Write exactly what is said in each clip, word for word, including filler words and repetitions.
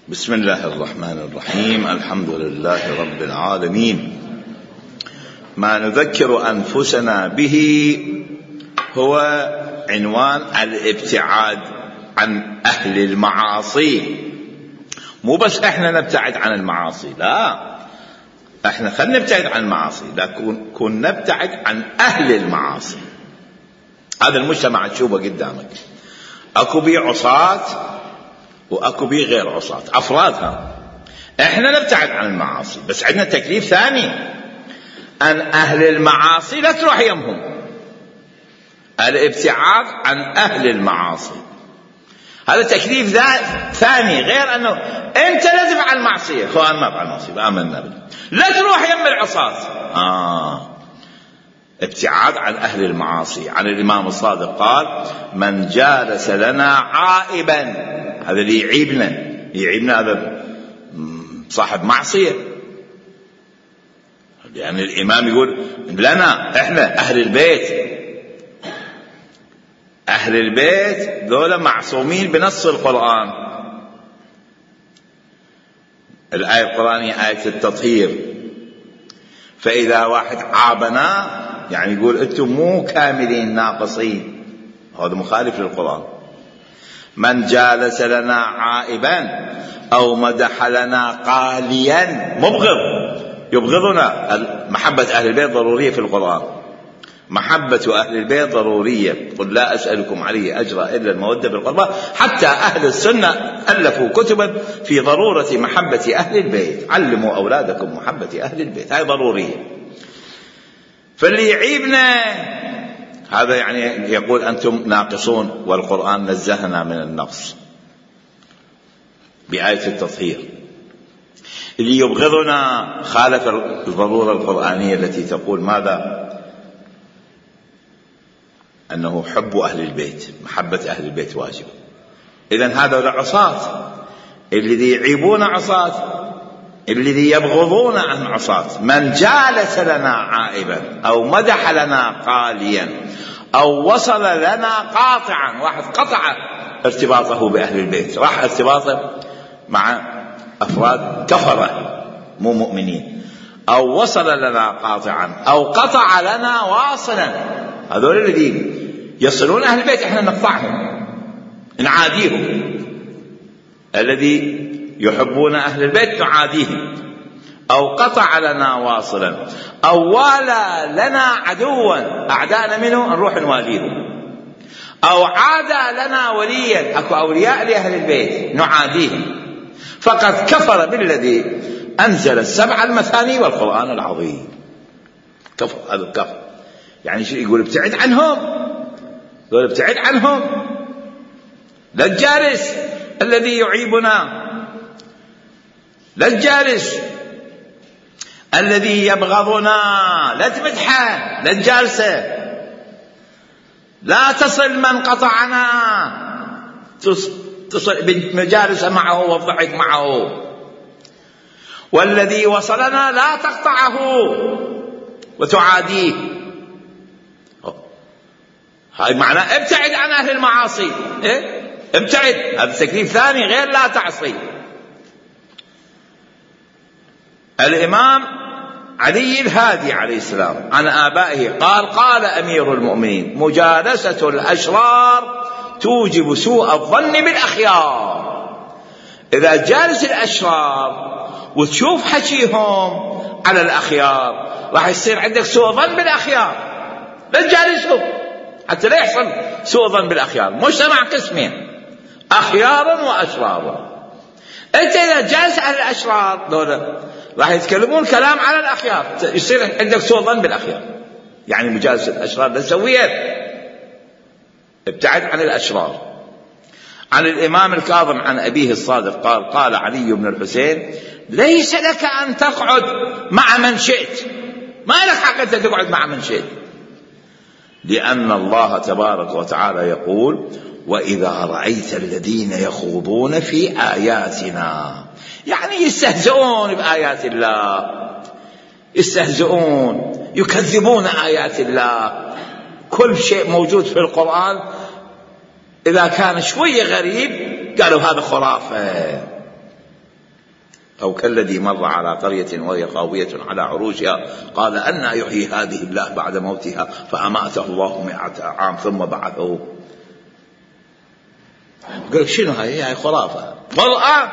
بسم الله الرحمن الرحيم. الحمد لله رب العالمين. ما نذكر أنفسنا به هو عنوان الابتعاد عن أهل المعاصي. مو بس احنا نبتعد عن المعاصي، لا، احنا خلينا نبتعد عن المعاصي، لكن كن نبتعد عن أهل المعاصي. هذا المجتمع تشوفه قدامك، اكو بيه عصاة واكو بيه غير عصاة، افرادها. احنا نبتعد عن المعاصي، بس عندنا تكليف ثاني، ان اهل المعاصي لا تروح يمهم. الابتعاد عن اهل المعاصي هذا تكليف ثاني، غير انه انت لا تفعل معصيه. اخوان ما افعل معصيه، امنا بالله، لا تروح يم العصاة. اه ابتعاد عن أهل المعاصي. عن الإمام الصادق قال: من جالس لنا عائبا، هذا اللي يعيبنا يعيبنا هذا صاحب معصية. يعني الإمام يقول لنا إحنا أهل البيت، أهل البيت ذولا معصومين بنص القرآن. الآية القرآنية آية التطهير، فإذا واحد عابنا يعني يقول أنتم مو كاملين ناقصين، هذا مخالف للقرآن. من جالس لنا عائبا أو مدح لنا قاليا، مبغض يبغضنا. محبة أهل البيت ضرورية في القرآن، محبة أهل البيت ضرورية. قل لا أسألكم عليه أجرا إلا المودة بالقربى. حتى أهل السنة ألفوا كتبا في ضرورة محبة أهل البيت. علموا أولادكم محبة أهل البيت، هذه ضرورية. فاللي يعيبنا هذا يعني يقول أنتم ناقصون، والقرآن نزهنا من النقص بآية التطهير. اللي يبغضنا خالف الضرورة القرآنية التي تقول ماذا؟ أنه حب أهل البيت، محبة أهل البيت واجب. إذن هذا عصاة، الذي يعيبون عصاة، الذي يبغضون عن عصاة. من جالس لنا عائبا أو مدح لنا قاليا أو وصل لنا قاطعا، واحد قطع ارتباطه بأهل البيت، راح ارتباطه مع أفراد كفرة مو مؤمنين. أو وصل لنا قاطعا أو قطع لنا واصلا، هذول الذين يصلون أهل البيت احنا نقطعهم نعاديهم. الذي يحبون أهل البيت نعاديهم. أو قطع لنا واصلا أو والى لنا عدوا، أعداءنا منه نروح نواليهم. أو عادى لنا وليا، أكو أولياء لأهل البيت نعاديهم. فقد كفر بالذي أنزل السبع المثاني والقرآن العظيم. كفر، هذا الكفر. يعني شيء يقول ابتعد عنهم، يقول ابتعد عنهم. لا الجالس الذي يعيبنا، لا الجالس الذي يبغضنا، لا تمدحه. لا الجالسة، لا تصل من قطعنا، تصل بالمجالس معه والضحك معه. والذي وصلنا لا تقطعه وتعاديه. هاي معنى ابتعد عن أهل المعاصي. إيه؟ ابتعد، هذا تكليف ثاني غير لا تعصي. الإمام علي الهادي عليه السلام عن آبائه قال: قال أمير المؤمنين: مجالسة الأشرار توجب سوء الظن بالأخيار. إذا جالس الأشرار وتشوف حكيهم على الأخيار راح يصير عندك سوء ظن بالأخيار. لا تجالسهم حتى لا يحصل سوء ظن بالأخيار. مجتمع قسمين، أخيارا وأشرارا. أنت إذا جالس على الأشرار دولة راح يتكلمون كلام على الأخيار، يصير عندك سوء ظن بالأخيار. يعني مجالسة الأشرار لا تسويها، ابتعد عن الأشرار. عن الإمام الكاظم عن أبيه الصادق قال: قال علي بن الحسين: ليس لك أن تقعد مع من شئت، ما لك حق أن تقعد مع من شئت، لأن الله تبارك وتعالى يقول: وإذا رأيت الذين يخوضون في آياتنا، يعني يستهزئون بآيات الله، يستهزئون، يكذبون آيات الله. كل شيء موجود في القرآن إذا كان شوية غريب قالوا هذا خرافة، أو كالذي مر على قرية وهي خاوية على عروشها قال أنى يحيي هذه الله بعد موتها فأماته الله مئة عام ثم بعثه. قال شنو هاي؟ هاي خرافة. قرآن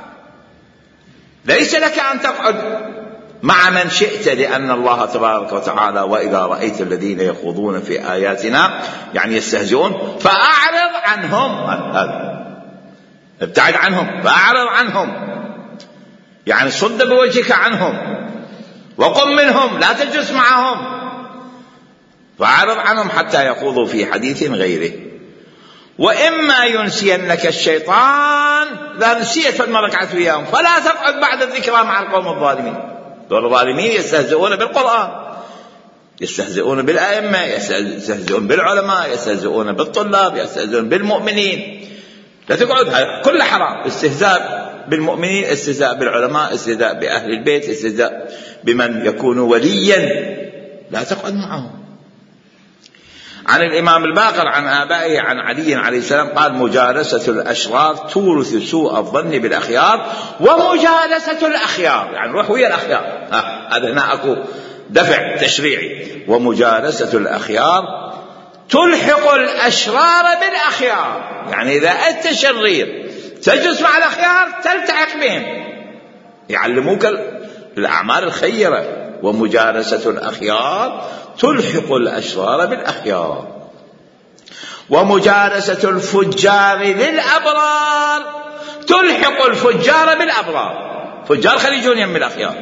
ليس لك أن تقعد مع من شئت، لأن الله تبارك وتعالى وإذا رأيت الذين يخوضون في آياتنا يعني يستهزئون فأعرض عنهم، ابتعد عنهم، فأعرض عنهم يعني صد بوجهك عنهم وقم منهم، لا تجلس معهم، فأعرض عنهم حتى يخوضوا في حديث غيره. وإما ينسينك الشيطان، لا نسيت فلما ركعت وياهم فلا تقعد بعد الذكرى مع القوم الظالمين. دول الظالمين يستهزئون بالقرآن، يستهزئون بالأئمة، يستهزئون بالعلماء، يستهزئون بالطلاب، يستهزئون بالمؤمنين. لا تقعد، كل حرام. استهزاء بالمؤمنين، استهزاء بالعلماء، استهزاء بأهل البيت، استهزاء بمن يكون وليا، لا تقعد معهم. عن الإمام الباقر عن آبائه عن علي عليه السلام قال مجالسة الأشرار تورث سوء الظن بالأخيار ومجالسة الأخيار يعني روح ويا الأخيار، هذا هنا أكو دفع تشريعي. ومجالسة الأخيار تلحق الأشرار بالأخيار، يعني إذا أنت شرير تجلس مع الأخيار تلتحق بهم، يعلموك الأعمال الخيرة. ومجالسة الأخيار تلحق الأشرار بالأخيار. ومجالسة الفجار للأبرار تلحق الفجار بالأبرار، فجار خليجون يم الأخيار.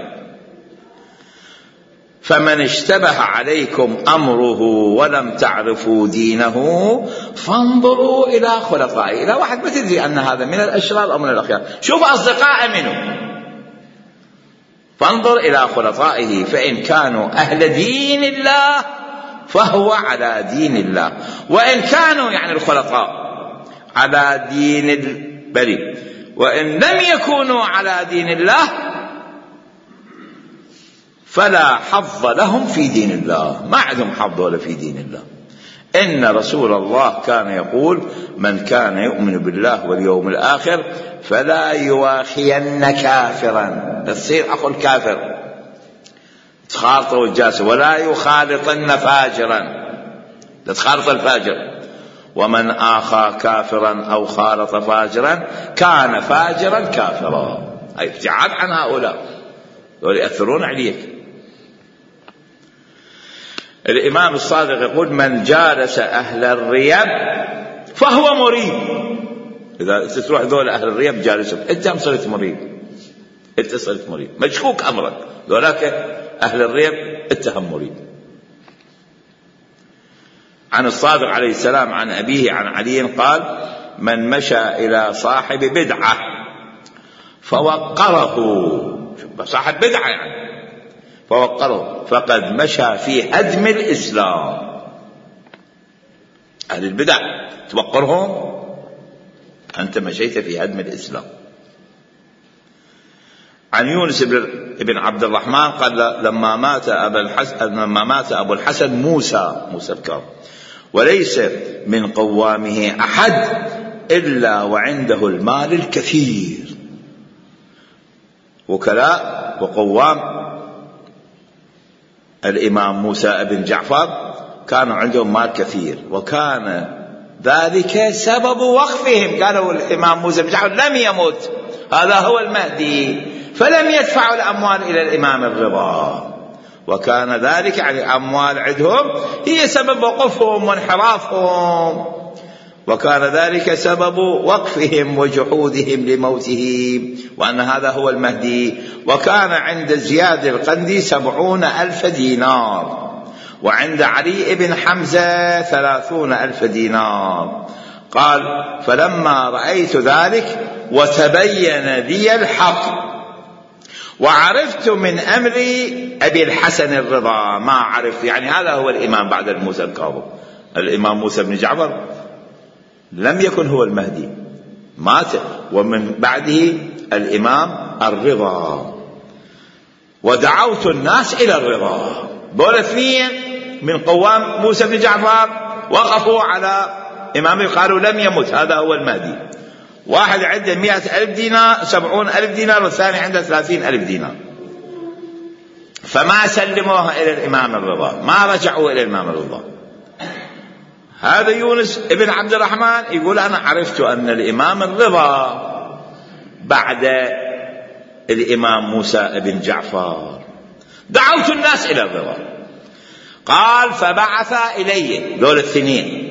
فمن اشتبه عليكم أمره ولم تعرفوا دينه فانظروا إلى خلفائه. إلى واحد ما تدري أن هذا من الأشرار أو من الأخيار، شوف أصدقاء منه، فانظر إلى خلفائه فإن كانوا أهل دين الله فهو على دين الله، وإن كانوا يعني الخلفاء على دين البريء، وإن لم يكونوا على دين الله فلا حظ لهم في دين الله، ما عندهم حظ ولا في دين الله. إن رسول الله كان يقول من كان يؤمن بالله واليوم الآخر فلا يواخين كافرا، تصير أخو الكافر تخالطه والجاسة، ولا يخالطن فاجرا، تخالط الفاجر. ومن آخى كافرا أو خالط فاجرا كان فاجرا كافرا، أي ابتعاد عن هؤلاء ويأثرون عليك. الإمام الصادق يقول من جالس أهل الريب فهو مريب. إذا تروح ذول أهل الريب جالسهم أنت صرت مريب، أنت صرت مريب مشكوك أمرك، ذولاك أهل الريب اتهم مريب. عن الصادق عليه السلام عن أبيه عن علي قال من مشى إلى صاحب بدعة فوقره، صاحب بدعة يعني فوقره فقد مشى في هدم الإسلام. أهل البدع توقرهم أنت مشيت في هدم الإسلام. عن يونس بن عبد الرحمن قال لما مات أبو الحسن لما مات أبو الحسن موسى موسى الكاظم وليس من قوامه أحد إلا وعنده المال الكثير. وكلاء وقوام الإمام موسى بن جعفر كانوا عندهم مال كثير، وكان ذلك سبب وقفهم. قالوا الإمام موسى بن جعفر لم يمت، هذا هو المهدي، فلم يدفعوا الأموال إلى الإمام الرضا، وكان ذلك يعني أموال عندهم هي سبب وقفهم وانحرافهم، وكان ذلك سبب وقفهم وجحودهم لموته، وأن هذا هو المهدي. وكان عند زياد القندي سبعون ألف دينار، وعند علي بن حمزة ثلاثون ألف دينار. قال فلما رأيت ذلك وتبين لي الحق وعرفت من أمري أبي الحسن الرضا ما عرف، يعني هذا هو الإمام بعد موسى الكاظم. الإمام موسى بن جعفر لم يكن هو المهدي، مات، ومن بعده الإمام الرضا. ودعوت الناس إلى الرضا، دول اثنين من قوام موسى بن جعفر وقفوا على إمامه قالوا لم يمت، هذا هو المهدي. واحد عنده مئة ألف دينار سبعون ألف دينار والثاني عنده ثلاثين ألف دينار، فما سلموها إلى الإمام الرضا، ما رجعوا إلى الإمام الرضا. هذا يونس ابن عبد الرحمن يقول أنا عرفت أن الإمام الرضا بعد الإمام موسى بن جعفر، دعوت الناس إلى الرضا. قال فبعث إلي دول الاثنين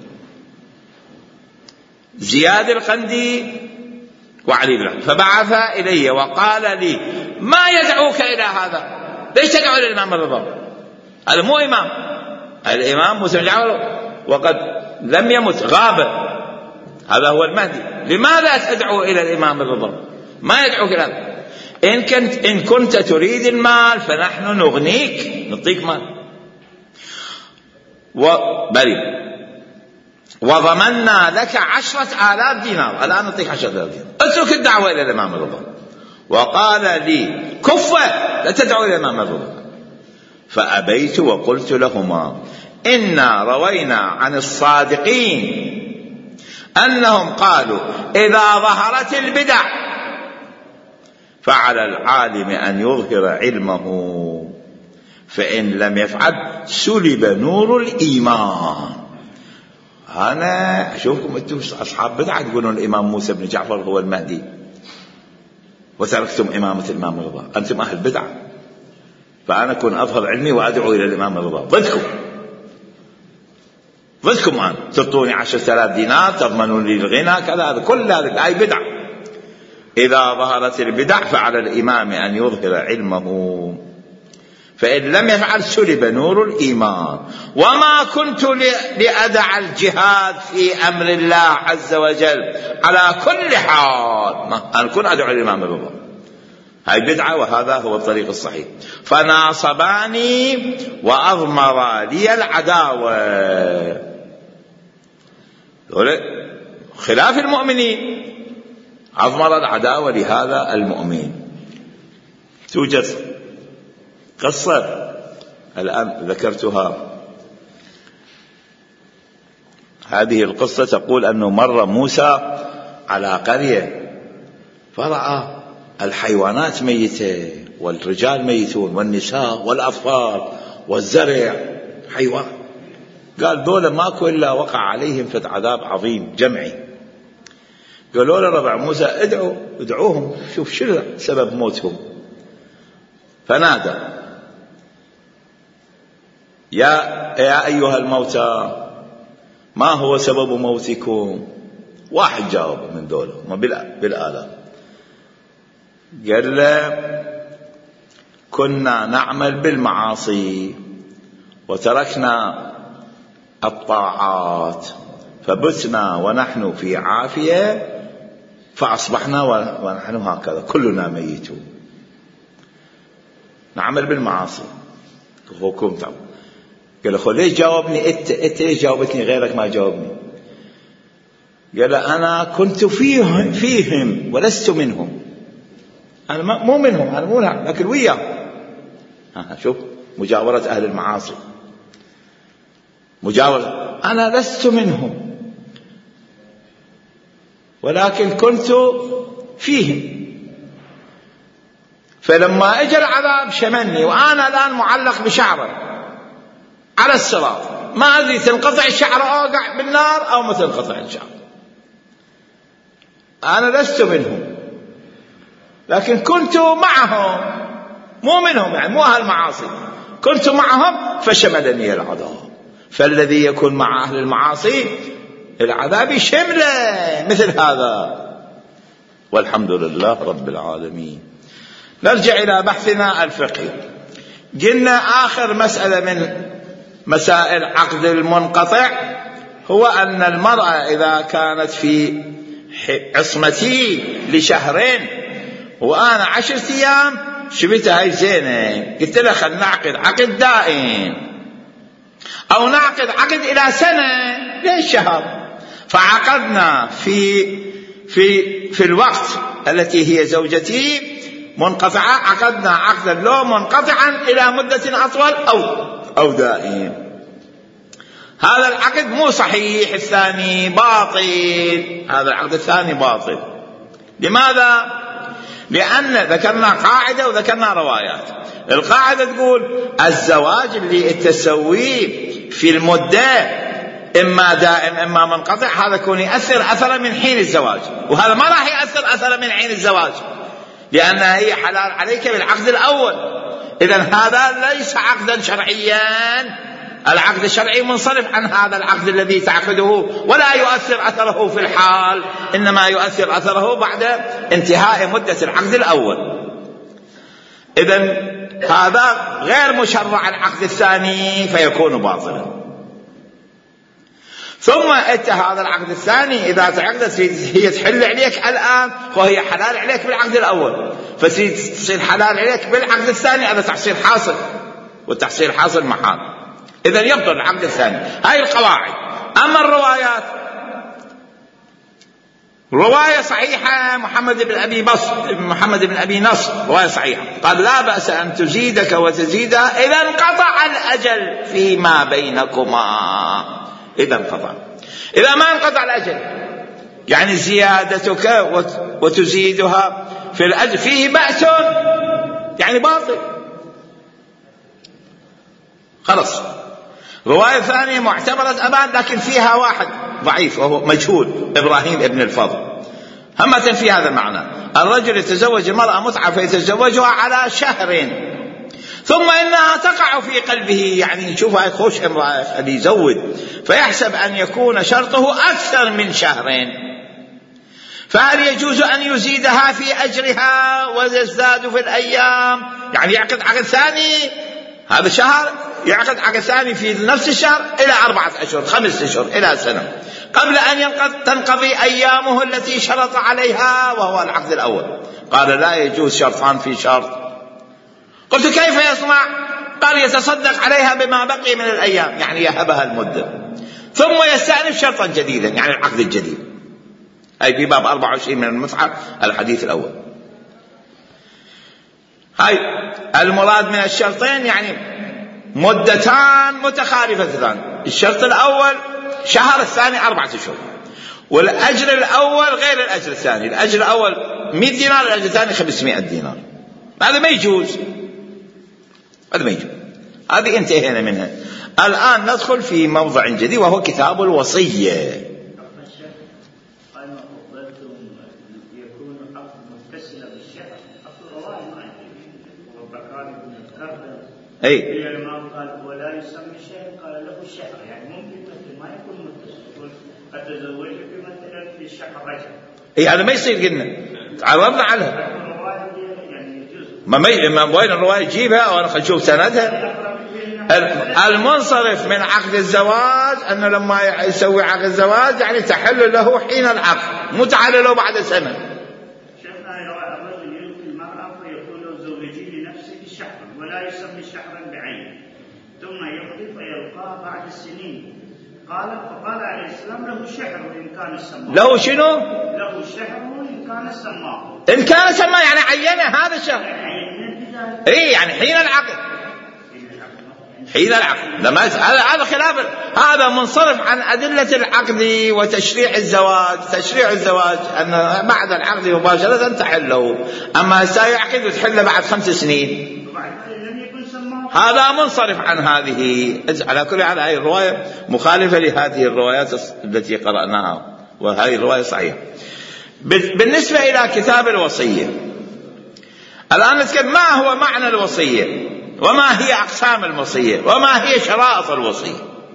زياد القندي وعلي بن عبد، فبعث إلي وقال لي ما يدعوك إلى هذا؟ ليش تدعو إلى الإمام الرضا؟ هذا مو إمام، الإمام موسى بن جعفر وقد لم يمت، غاب، هذا هو المهدي. لماذا تدعو إلى الإمام الرضا؟ ما يدعوك إلى هذا. إن كنت, إن كنت تريد المال فنحن نغنيك، نعطيك مال وبري وضمنا لك عشرة آلاف دينار، الآن نعطيك عشرة آلاف دينار، اترك الدعوة إلى الإمام الرضا. وقال لي كفة لا تدعو إلى الإمام الرضا، فأبيت وقلت لهما إنا روينا عن الصادقين أنهم قالوا إذا ظهرت البدع فعلى العالم أن يظهر علمه، فإن لم يفعل سلب نور الإيمان. أنا أشوفكم أنتم أصحاب بدعة تقولون الإمام موسى بن جعفر هو المهدي وتركتم إمامة الإمام الرضا، أنتم أهل بدعة، فأنا أكون أظهر علمي وأدعو إلى الإمام الرضا ضدكم ضدكم أنا، تعطوني عشرة آلاف دينار تضمنون لي الغنى كذا، هذا كل هذا أي بدعة. إذا ظهرت البدع فعلى الإمام أن يظهر علمه، فإن لم يفعل سلب نور الإيمان. وما كنت لأدع الجهاد في أمر الله عز وجل على كل حال، أنا كنت أدعو الإمام الرضا، هاي بدعة وهذا هو الطريق الصحيح. فناصباني وأضمر لي العداوة، خلاف المؤمنين، أضمر العداوة لهذا المؤمن. توجد قصة الآن ذكرتها، هذه القصة تقول أنه مر موسى على قرية فرأى الحيوانات ميتة والرجال ميتون والنساء والأطفال والزرع حيوان، قال دولة ماكو إلا وقع عليهم فد عذاب عظيم جمعي. قالوا له ربع موسى ادعوا ادعوهم شوف شو سبب موتهم. فنادى يا, يا أيها الموتى ما هو سبب موتكم؟ واحد جاوب من دولة ما بالآلاف، قال له كنا نعمل بالمعاصي وتركنا الطاعات فبتنا ونحن في عافية فأصبحنا ونحن هكذا كلنا ميتون. نعمل بالمعاصي حكم تعب. قال له ليش جاوبني انت انت ليش جاوبتني غيرك ما جاوبني؟ قال أنا كنت فيهم فيهم ولست منهم، أنا مو منهم، أنا مو نعم لكن وياهم. ها شوف مجاورة أهل المعاصي، مجاورة أنا لست منهم ولكن كنت فيهم، فلما اجى العذاب شمني وأنا الآن معلق بشعره على الصراط، ما أدري تنقطع الشعر أوقع بالنار أو ما تنقطع الشعر. أنا لست منهم لكن كنت معهم، مو منهم يعني مو أهل المعاصي، كنت معهم فشملني العذاب. فالذي يكون مع أهل المعاصي العذاب شمله مثل هذا. والحمد لله رب العالمين. نرجع إلى بحثنا الفقهي. قلنا آخر مسألة من مسائل عقد المنقطع هو أن المرأة إذا كانت في عصمتي لشهرين وأنا عشرة أيام شبتها هاي زينة، قلت لها خل نعقد عقد دائم أو نعقد عقد إلى سنة ليش شهر، فعقدنا في في في الوقت التي هي زوجتي منقطعة، عقدنا عقدا لو منقطعا إلى مدة أطول أو أو دائم. هذا العقد مو صحيح، الثاني باطل، هذا العقد الثاني باطل. لماذا؟ لأن ذكرنا قاعدة وذكرنا روايات. القاعدة تقول الزواج اللي تسويه في المدة إما دائم إما منقطع، هذا يكون يأثر أثرا من حين الزواج، وهذا ما راح يأثر أثرا من حين الزواج لأنها هي حلال عليك بالعقد الأول. إذن هذا ليس عقدا شرعيا، العقد الشرعي منصرف عن هذا العقد الذي تعقده، ولا يؤثر أثره في الحال، إنما يؤثر أثره بعد انتهاء مدة العقد الأول. إذن هذا غير مشرع العقد الثاني فيكون باطلا. ثم أنت هذا العقد الثاني إذا تعقدت هي تحل عليك الآن، وهي حلال عليك بالعقد الأول، فتصير حلال عليك بالعقد الثاني، هذا تحصيل حاصل، والتحصيل حاصل محال. إذن يبطل العقد الثاني. هاي القواعد. أما الروايات، رواية صحيحة محمد بن أبي بصر محمد بن أبي نصر رواية صحيحة، قال لا بأس أن تزيدك وتزيدها إذا انقطع الأجل فيما بينكما. إذا انقطع، إذا ما انقطع الأجل يعني زيادتك وتزيدها في الأجل فيه بأس، يعني باطل، خلص. رواية ثانية معتبرة أبان لكن فيها واحد ضعيف وهو مجهول، إبراهيم ابن الفضل، همة في هذا المعنى. الرجل يتزوج المرأة متعة فيتزوجها على شهر ثم إنها تقع في قلبه، يعني شوف هاي خوش امرأة اللي يزود فيحسب أن يكون شرطه أكثر من شهرين، فهل يجوز أن يزيدها في أجرها ويزداد في الأيام؟ يعني يعقد عقد ثاني هذا شهر، يعقد عقد ثاني في نفس الشهر إلى أربعة أشهر خمس أشهر إلى سنة قبل أن تنقضي أيامه التي شرط عليها وهو العقد الأول. قال لا يجوز شرطان في شرط. قلت كيف يصنع؟ قال يتصدق عليها بما بقي من الأيام، يعني يهبها المدة ثم يستأنف شرطا جديدا، يعني العقد الجديد. أي في باب أربعة وعشرين من المتعة الحديث الأول. هاي المراد من الشرطين يعني مدتان متخالفتان، الشرط الأول شهر، الثاني أربعة أشهر، والأجر الأول غير الأجر الثاني، الأجر الأول مئة دينار، الأجر الثاني خمسمائة دينار. هذا ما يجوز، هذا ما يجوز. هذه انتهينا منها. الآن ندخل في موضع جديد وهو كتاب الوصية. أي قال ولا يسمي الشهر، قال له الشهر، يعني ممكن مثل ما يكون متصل، أتزوج في مثلا في الشهر رجب، أي هذا ما يصير، قلنا تعرضنا عليها، ما ما وين الرواية تجيبها وأنا خل نشوف سندها. المنصرف من عقد الزواج أنه لما يسوي عقد الزواج يعني تحل له حين العقد، مو تحل له بعد سنة. شفنا الرجل يلقي المرأة فيقول له زوجي لنفسك شهرا ولا يسمي شهرا بعينه، ثم يقضي فيلقاه بعد السنين. قال فقال عليه السلام له الشهر وإن كان سماه. له شنو؟ له الشهر وإن كان سماه. إن كان سماه يعني عينه هذا الشهر. إيه يعني حين العقد. حين العقد. لما هذا هذا خلاف، هذا منصرف عن أدلة العقد وتشريع الزواج. تشريع الزواج أن بعد العقد مباشرة تحله، أما سيعقد وتحله بعد خمس سنين. هذا منصرف عن هذه. على كل حال هذه الرواية مخالفة لهذه الروايات التي قرأناها، وهذه الرواية صحيحة. بالنسبة إلى كتاب الوصية، الآن نتكلم ما هو معنى الوصية، وما هي أقسام الوصية، وما هي شرائط الوصية.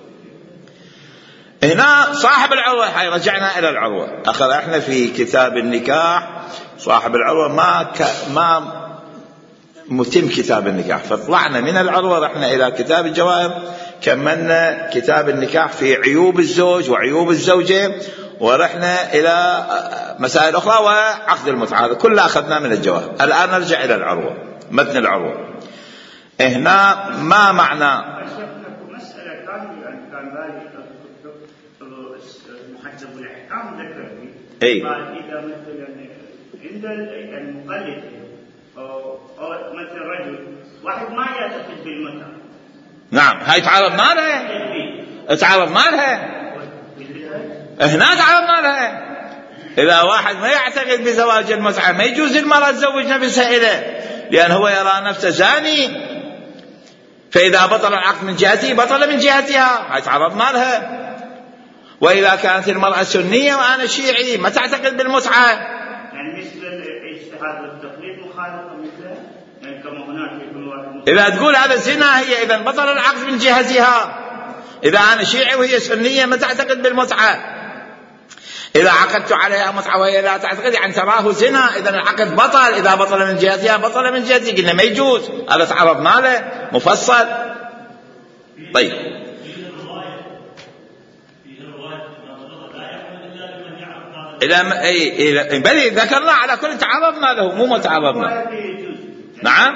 هنا صاحب العروة، هاي رجعنا إلى العروة، أخذ احنا في كتاب النكاح صاحب العروة ما ك... ما متم كتاب النكاح، فطلعنا من العروة رحنا إلى كتاب الجوائر، كملنا كتاب النكاح في عيوب الزوج وعيوب الزوجة، ورحنا إلى مسائل أخرى وعقد المتعة، كلها أخذنا من الجوائر. الآن نرجع إلى العروة، متن العروة. هنا ما معنى مسألة كان كان ذلك محجب الأحكام ذكر أي قال إذا مثلا عند المقلد أو مثل رجل واحد ما يعتقد بالمتعة، نعم هاي تعرض معنا، تعرضنا لها هنا، تعرضنا لها. إذا واحد ما يعتقد بزواج المتعة ما يجوز المرأة تزوج نفسها إليه، لأن هو يرى نفسه زاني، فإذا بطل العقد من جهته بطل من جهتها، هاي تعرضنا لها. وإذا كانت المرأة سنية وأنا شيعي ما تعتقد بالمتعة، يعني مثل الاجتهاد والتقليد مخالفة مثله، يعني كما هناك في كل واحد. إذا تقول هذا زنا هي إذا بطل العقد من جهتها. إذا أنا شيعي وهي سنية ما تعتقد بالمتعة، إذا عقدت عليها متعة وهي لا تعتقد يعني تراه زنا، إذا العقد بطل، إذا بطل من جهتها بطل من جهتي، قلنا ما يجوز. هذا تعرضنا له مفصل. طيب إذا أي بل ذكرنا على كل تعرضنا له مو ما تعرضنا. نعم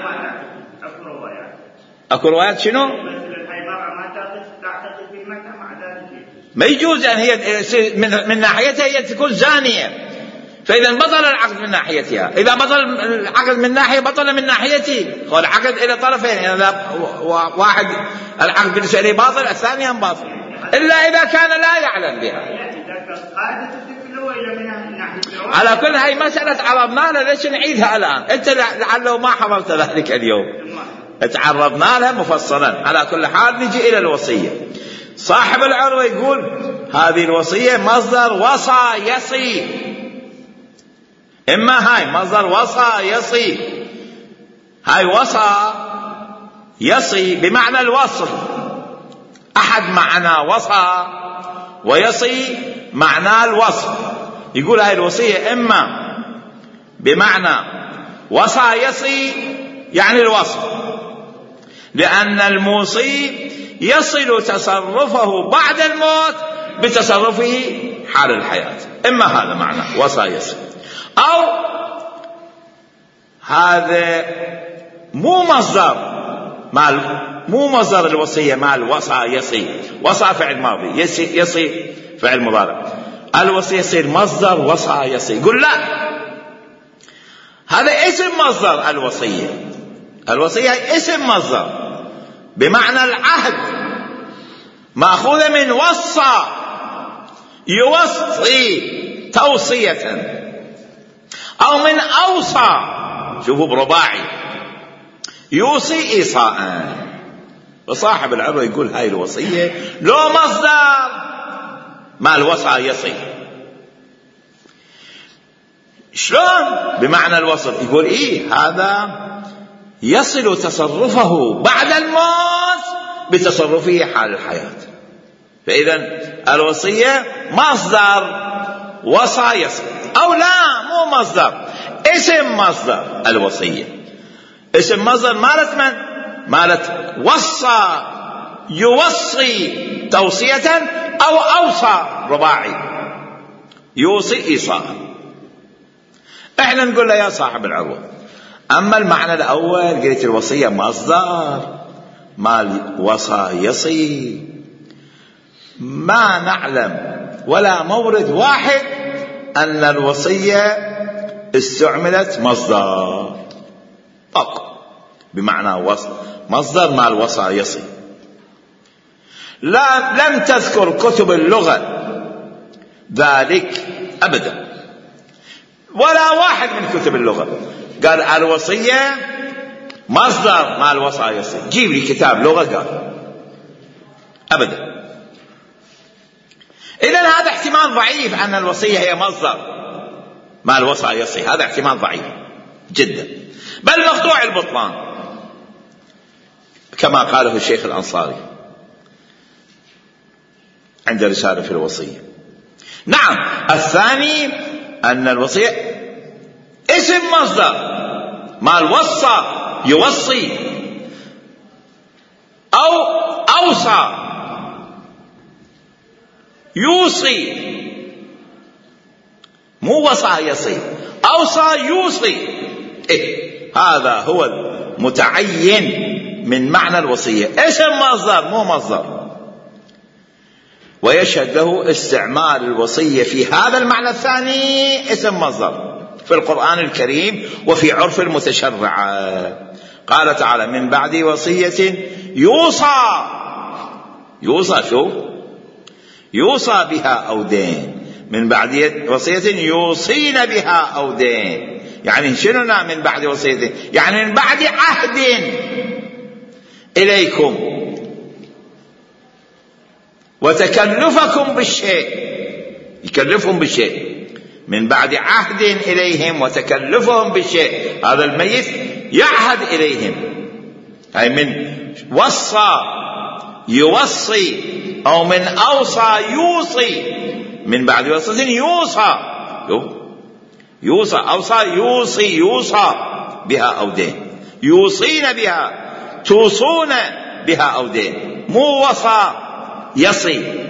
أكو روايات شنو؟ ما يجوز أن هي من, من ناحيتها هي تكون زانية، فإذا بطل العقد من ناحيتها. إذا بطل العقد من ناحية بطل من ناحيتي، والعقد إلى طرفين، إذا واحد العقد بالنسبة لي باطل الثاني باطل، إلا إذا كان لا يعلم بها. على كل هاي مسألة عرضنا لها، ليش نعيدها الآن؟ أنت لعله ما حضرت ذلك اليوم، تعرضنا لها مفصلا. على كل حال نجي إلى الوصية. صاحب العروة يقول هذه الوصية مصدر وصى يصي، إما هاي مصدر وصى يصي، هاي وصى يصي بمعنى الوصل، أحد معنى وصى ويصي معنى الوصل. يقول هاي الوصية إما بمعنى وصى يصي يعني الوصل، لأن الموصي يصل تصرفه بعد الموت بتصرفه حال الحياة. إما هذا معنى وصى يصي، أو هذا مو مصدر مال مو مصدر الوصية مال وصى يصي، وصى فعل ماضي، يصي, يصي فعل مضارع، الوصية يصير مصدر وصى يصي. يقول لا، هذا اسم مصدر الوصية، الوصية اسم مصدر بمعنى العهد، مأخوذة من وصى يوصي توصية، أو من أوصى، شوفوا برباعي يوصي إيصاء. وصاحب العروة يقول هاي الوصية لو مصدر ما الوصى يصي. شلون بمعنى الوصل؟ يقول إيه هذا يصل تصرفه بعد الموت بتصرفه حال الحياة. فإذا الوصية مصدر وصى يصي، أو لا مو مصدر، اسم مصدر الوصية، اسم مصدر مالت من؟ مالت وصى يوصي توصية، أو أوصى رباعي يوصي إيصاء. احنا نقول له يا صاحب العروة، أما المعنى الأول قلت الوصية مصدر مال وصى يصي، ما نعلم ولا مورد واحد أن الوصية استعملت مصدر فقط بمعنى وص مصدر مال وصى يصي. لا لم تذكر كتب اللغة ذلك أبدا، ولا واحد من كتب اللغة قال الوصية مصدر مال وصى يصي. جيب لي كتاب لغة قال أبدا. إذن هذا احتمال ضعيف أن الوصية هي مصدر مال وصى يصي، هذا احتمال ضعيف جدا، بل مقطوع البطلان كما قاله الشيخ الأنصاري عند رسالة في الوصية. نعم، الثاني أن الوصية اسم مصدر مال وصى يوصي، أو أوصى يوصي، مو وصى يصي، أوصى يوصي. إيه؟ هذا هو المتعين من معنى الوصية، اسم مصدر مو مصدر. ويشهد له استعمال الوصية في هذا المعنى الثاني اسم مصدر في القرآن الكريم وفي عرف المتشرع. قال تعالى من بعد وصية يوصى، يوصى شو يوصى بها أو دين، من بعد وصية يوصين بها أو دين. يعني شنو من بعد وصية؟ يعني من بعد عهد إليكم وتكلفكم بالشيء، يكلفهم بالشيء، من بعد عهد إليهم وتكلفهم بالشيء. هذا الميت يعهد إليهم، أي من وصى يوصي، أو من أوصى يوصي، من بعد وصية يوصى يوصى أوصى يوصي يوصى بها أو دين، يوصين بها توصون بها أو دين، مو وصى يصي.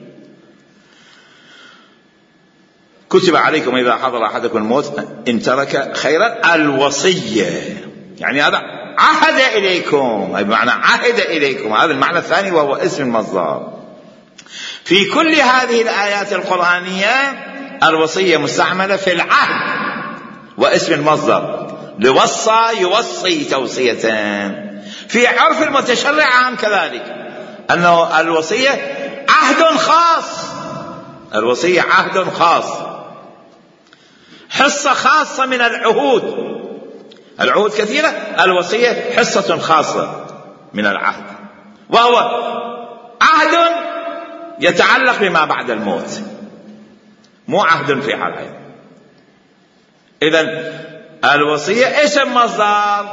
كتب عليكم إذا حضر أحدكم الموت إن ترك خيرا الوصية، يعني هذا عهد إليكم، أي بمعنى عهد إليكم، هذا المعنى الثاني وهو اسم المصدر. في كل هذه الآيات القرآنية الوصية مستعملة في العهد واسم المصدر، لوصى يوصي توصية. في عرف المتشرع عام كذلك، أنه الوصية عهد خاص، الوصية عهد خاص، حصة خاصة من العهود، العهود كثيرة، الوصية حصة خاصة من العهد، وهو عهد يتعلق بما بعد الموت، مو عهد في حال حياة. إذن الوصية اسم مصدر،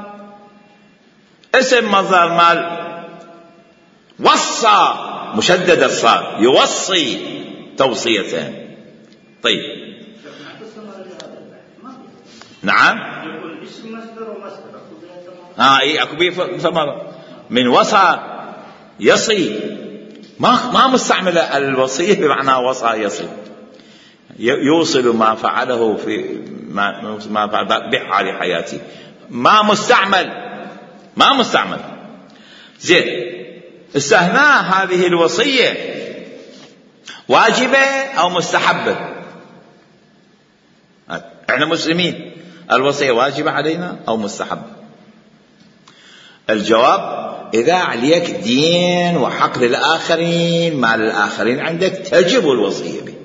اسم مصدر مال وصى مشدد الصاد، يوصي توصية. طيب نعم ها اي اكو بيه ثمرة من وصى يصي، ما ما مستعمله الوصية بمعنى وصى يصي، يوصل ما فعله في ما ما فعل بحال حياته، ما مستعمل ما مستعمل زين. استهناء هذه الوصية واجبة أو مستحبة؟ احنا مسلمين، الوصية واجبة علينا أو مستحبة؟ الجواب إذا عليك دين وحق للآخرين، مال الآخرين عندك، تجب الوصية به.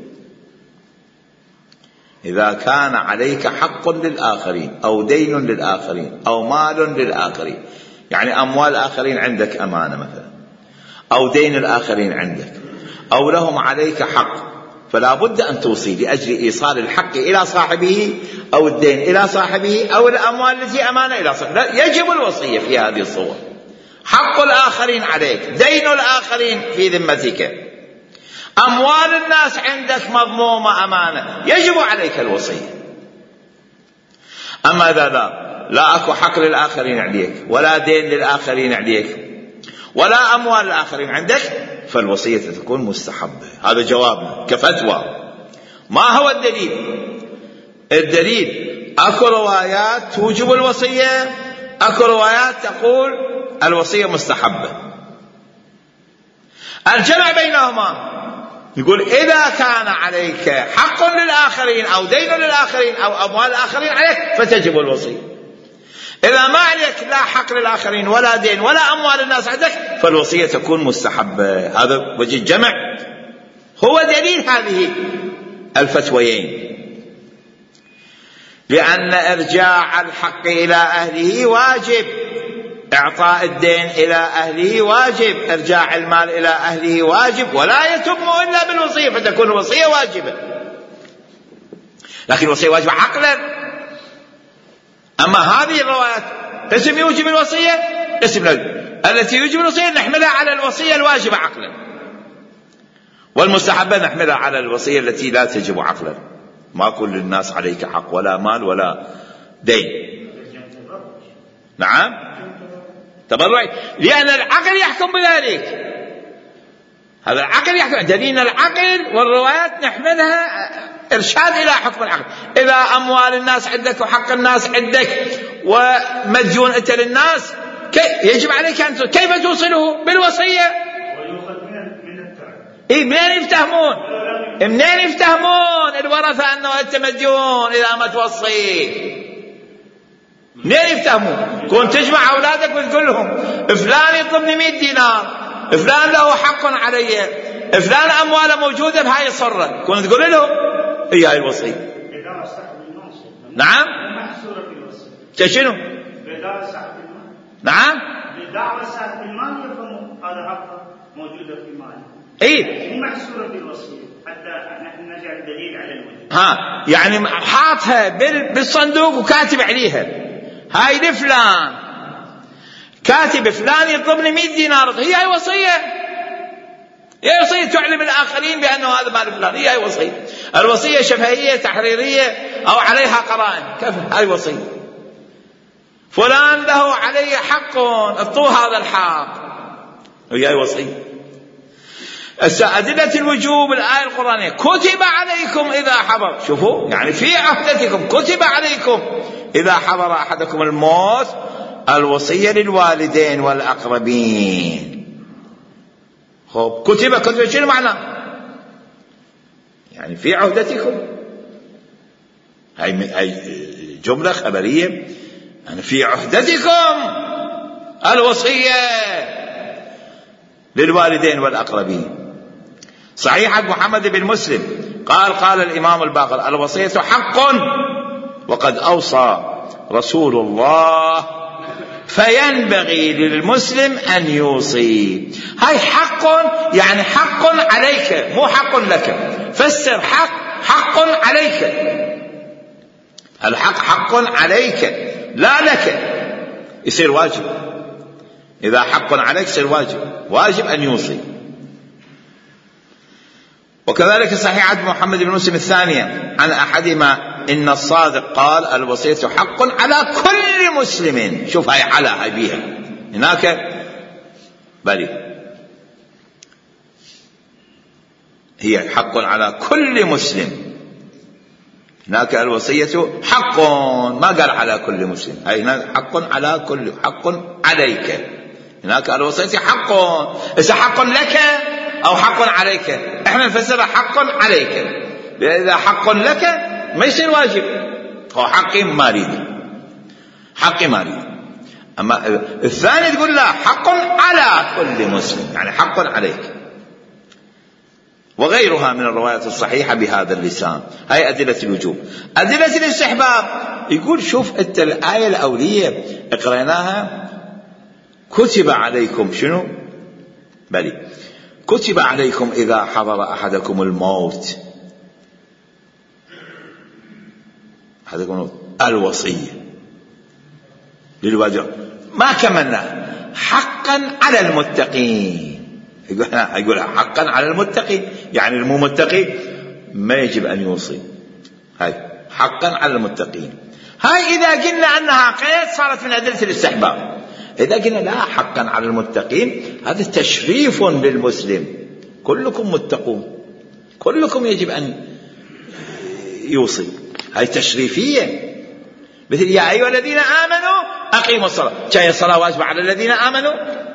إذا كان عليك حق للآخرين أو دين للآخرين أو مال للآخرين، يعني أموال الآخرين عندك أمانة مثلا، أو دين الآخرين عندك، أو لهم عليك حق، فلا بد أن توصي لأجل إيصال الحق إلى صاحبه، أو الدين إلى صاحبه، أو الأموال التي أمانة إلى صاحبه. يجب الوصية في هذه الصور. حق الآخرين عليك، دين الآخرين في ذمتك، أموال الناس عندك مضمومة أمانة، يجب عليك الوصية. أما إذا لا لا أكو حق للآخرين عليك، ولا دين للآخرين عليك، ولا أموال الآخرين عندك، فالوصية تكون مستحبة. هذا جوابنا كفتوى. ما هو الدليل؟ الدليل أكو روايات توجب الوصية، أكو روايات تقول الوصية مستحبة. الجمع بينهما يقول إذا كان عليك حق للآخرين أو دين للآخرين أو أموال الآخرين عليك فتجب الوصية. إذا ما عليك لا حق للآخرين ولا دين ولا أموال الناس عندك، فالوصية تكون مستحبة. هذا وجه الجمع هو دليل هذه الفتويين، لأن إرجاع الحق إلى أهله واجب، إعطاء الدين إلى أهله واجب، إرجاع المال إلى أهله واجب، ولا يتم إلا بالوصية، فتكون الوصية واجبة. لكن الوصية واجبة عقلا. أما هذه الروايات اسم يوجب الوصية، اسم التي يوجب الوصية نحملها على الوصية الواجبة عقلا، والمستحبة نحملها على الوصية التي لا تجب عقلا. ما كل الناس عليك حق ولا مال ولا دين. نعم تبرعي، لأن العقل يحكم بذلك. هذا العقل يحكم، دليل العقل والروايات نحملها إرشاد إلى حكم العقل. إذا أموال الناس عندك وحق الناس عندك ومديون أنت للناس، يجب عليك أن كيف توصله؟ بالوصية. إيه منين يفتهمون؟ منين يفتهمون الورثة أنه أنت مديون إذا ما توصي؟ منين يفتهمون؟ كون تجمع أولادك وتقول لهم فلان يطلبني مئة دينار، فلان له حق علي، فلان أمواله موجودة بهاي الصرة، كنت تقول له هي هاي الوصية. نعم شنو؟ نعم بدعوى سحب المال يفهم هذا حقه موجودة في ماله. اي مو محصورة بالوصية حتى نحن نجعل دليل على الوجه. ها يعني حاطها بالصندوق وكاتب عليها هاي لفلان، كاتب فلان يطلبني مئة دينار، هي هاي وصية، هي وصية تعلم الآخرين بأنه هذا مال فلان، هي هاي وصية. الوصية شفهية تحريرية أو عليها قرائن، كيف هاي وصية؟ فلان له علي حق اعطوه هذا الحق، هي هاي وصية. أدلة الوجوب الآية القرآنية كتب عليكم إذا حضر، شوفوا يعني في عهدتكم كتب عليكم إذا حضر أحدكم الموت الوصية للوالدين والأقربين. خب كتب كتب شنو معنى؟ يعني في عهدتكم، هاي هاي جملة خبرية، يعني في عهدتكم الوصية للوالدين والأقربين. صحيح محمد بن مسلم قال قال الإمام الباقر الوصية حق وقد أوصى رسول الله فينبغي للمسلم أن يوصي. هاي حق يعني حق عليك مو حق لك، فسر حق حق عليك، الحق حق عليك لا لك، يصير واجب. إذا حق عليك يصير واجب، واجب أن يوصي. وكذلك صحيح عن محمد بن مسلم الثانية عن أحدهما إن الصادق قال الوصية حق على كل مسلم. شوف هاي على هاي بيها هناك بلي هي حق على كل مسلم، هناك الوصية حق ما قال على كل مسلم، هاي هناك حق على كل، حق عليك، هناك الوصية حق. إذا حق لك أو حق عليك، إحنا نفسر حق عليك، إذا حق لك ما يصير واجب، هو حقي ماريد، حقي ماريد. أما الثاني تقول لا حق على كل مسلم، يعني حق عليك. وغيرها من الروايات الصحيحة بهذا اللسان. هاي أدلة الوجوب. أدلة الاستحباب يقول شوف أنت الآية الأولية اقرأناها كتب عليكم شنو؟ بلي كتب عليكم إذا حضر أحدكم الموت، أحدكم الموت الوصية للوالدين، ما كملنا حقا على المتقين، يقول حقا على المتقين يعني المو متقي ما يجب أن يوصي، هاي حقا على المتقين. هاي إذا قلنا أنها قيد صارت من أدلة الاستحباب. إذا قلنا لا حقا على المتقين هذا تشريف للمسلم، كلكم متقون، كلكم يجب أن يوصي، هاي تشريفية. مثل يا أيها الذين آمنوا أقيموا الصلاة، جاء الصلاة واجبة على الذين آمنوا،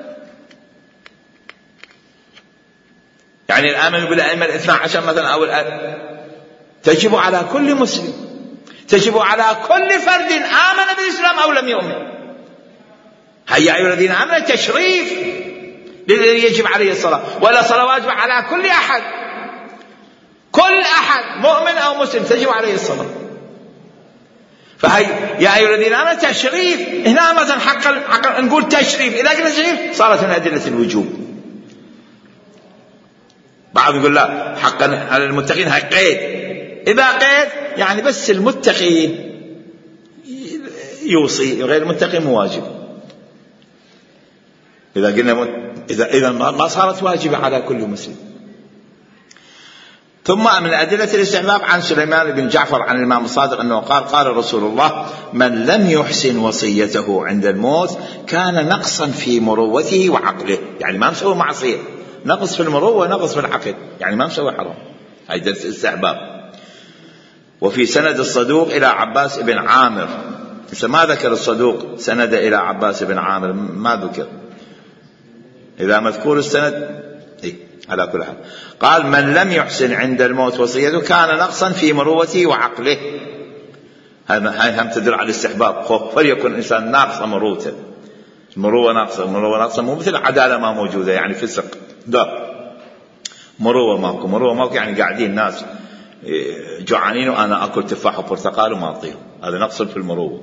يعني الآمن بالأئمة الاثنى عشر مثلا أو الآن تجب على كل مسلم، تجب على كل فرد آمن بالإسلام أو لم يؤمن. هيا أيها الذين آمنوا تشريف للذي يجب عليه الصلاة، ولا صلاة واجبة على كل أحد، كل أحد مؤمن أو مسلم تجب عليه الصلاة. فهي يا أيها الذين آمنوا تشريف، هنا مثلا حق, حق نقول تشريف، إذا قلنا تشريف صارت من أدلة الوجوب. بعض يقول لا حقا على المتقين هاي قيد، إذا قيد يعني بس المتقين يوصي، غير المتقين مو واجب. إذا قلنا إذا إذا ما صارت واجبة على كل مسلم. ثم من أدلة الاستحباب عن سليمان بن جعفر عن الإمام الصادق أنه قال قال رسول الله من لم يحسن وصيته عند الموت كان نقصا في مروته وعقله، يعني ما مسوي معصية، نقص في المروة نقص في العقل، يعني ما مسوي حرام، هاي دلة الاستحباب. وفي سند الصدوق إلى عباس بن عامر، ما ذكر الصدوق سند إلى عباس بن عامر، ما ذكر، إذا مذكور السند إيه على كل حال. قال من لم يحسن عند الموت وصيته كان نقصا في مروته وعقله، هاي هم تدل على الاستحباب، فليكن الإنسان ناقص مروته، المروة ناقصة، المروة ناقصة مو مثل عدالة ما موجودة يعني فسق، لا مروة ماكو، مروة ماكو يعني قاعدين ناس جوعانين وأنا أكل تفاح وبرتقال وما أعطيهم، هذا نقص في المروة.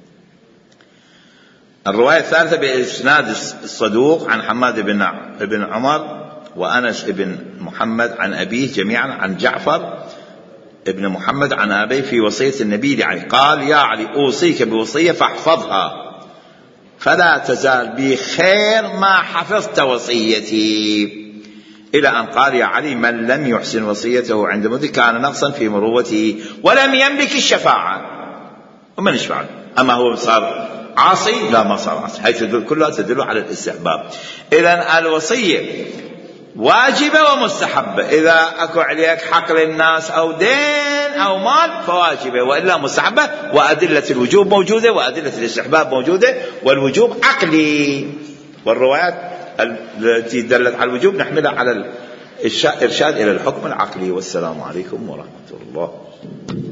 الرواية الثالثة بإسناد الصدوق عن حماد بن بن عمر وأنس بن محمد عن أبيه جميعا عن جعفر ابن محمد عن أبيه في وصية النبي لعلي قال: يا علي أوصيك بوصية فاحفظها فلا تزال بي خير ما حفظت وصيتي، إلى أن قال: يا علي من لم يحسن وصيته عند موته كان نقصا في مروته ولم يملك الشفاعة. ومن يشفع؟ أما هو صار عاصي؟ لا، ما صار عاصي. هي تدل كلها تدل على الاستحباب. إذن الوصية واجبة ومستحبة. إذا أكو عليك حق للناس أو دين أو مال فواجبة، وإلا مستحبة. وأدلة الوجوب موجودة وأدلة الاستحباب موجودة، والوجوب عقلي، والروايات التي دلت على الوجوب نحملها على الإرشاد إلى الحكم العقلي. والسلام عليكم ورحمة الله.